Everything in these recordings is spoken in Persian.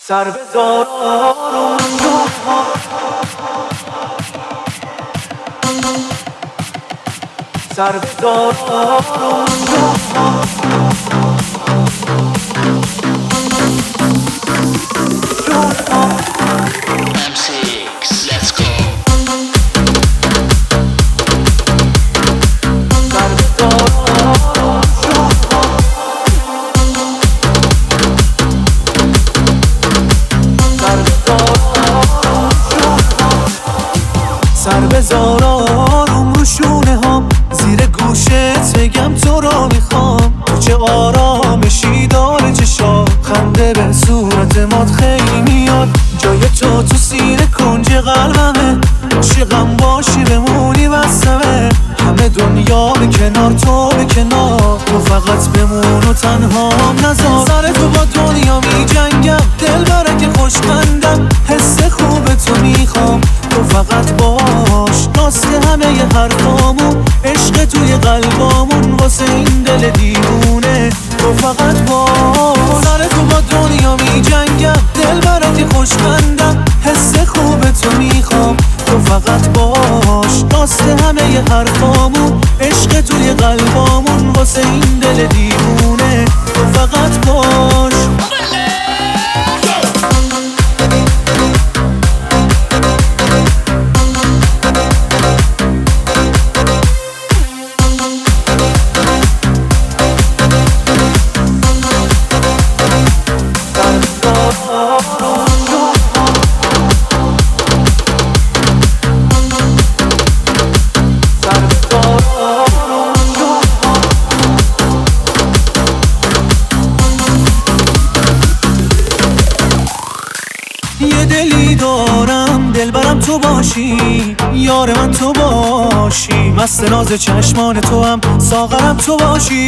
سر بزار آروم جونها، سر بزار آروم جونها، جونها. M6, let's go. سر بزار آروم جونها، سر بزار آروم جونها، سر بزار آروم رو شونه هام، زیر گوشت بگم تو رو میخوام. تو چه آرامشی داره چشات، خنده به صورت مات خیلی میاد. جای تو سینه کنج قلبمه، عاشقم باشی بمونی بسمه. همه دنیا به کنار تو به کنار، تو فقط بمون و تنهام نذار. سر تو با دنیا می جنگم، دل برک خوشمندم، حس خوب تو میخوام. تو فقط باش راست همه ی حرفامون، عشق توی قلبامون واسه این دل دیوونه. تو فقط باش، سر تو با دنیا می جنگم، دل برک خوشمندم، حس خوب تو میخوام. تو فقط باش راست همه ی حرفامون، عشق توی قلبامون واسه این دل دیوونه. تو فقط باش. یه دلی دارم دلبرم تو باشی، یار من تو باشی، مست ناز چشمان تو هم ساغرم تو باشی.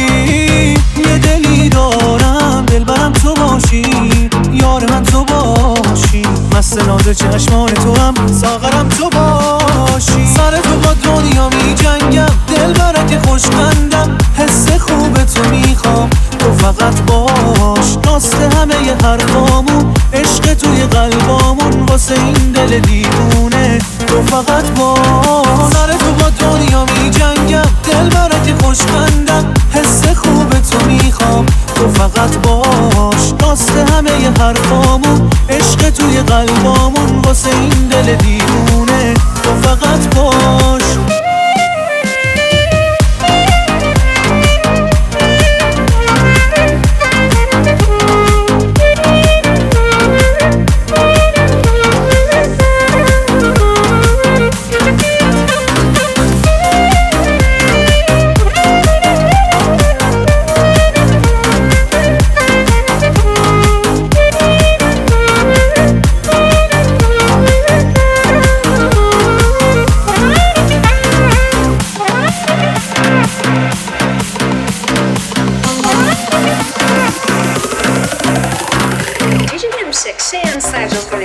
یه دلی دارم دلبرم تو باشی، یار من تو باشی، مست ناز چشمان تو هم ساغرم تو باشی. سر تو با دنیا می جنگم، دل برک خوشمندم، حس خوب تو میخوام. تو فقط باش راست همه ی حرفامون، عشق توی قلبامون واسه این دل دیوونه. تو فقط باش، سر تو با دنیا می جنگم، دل برک خوشمندم، حس خوب تو میخوام. تو فقط باش راست همه ی حرفامون، عشق توی قلبامون واسه این دل دیوونه. تو فقط باش. M6 Ensaios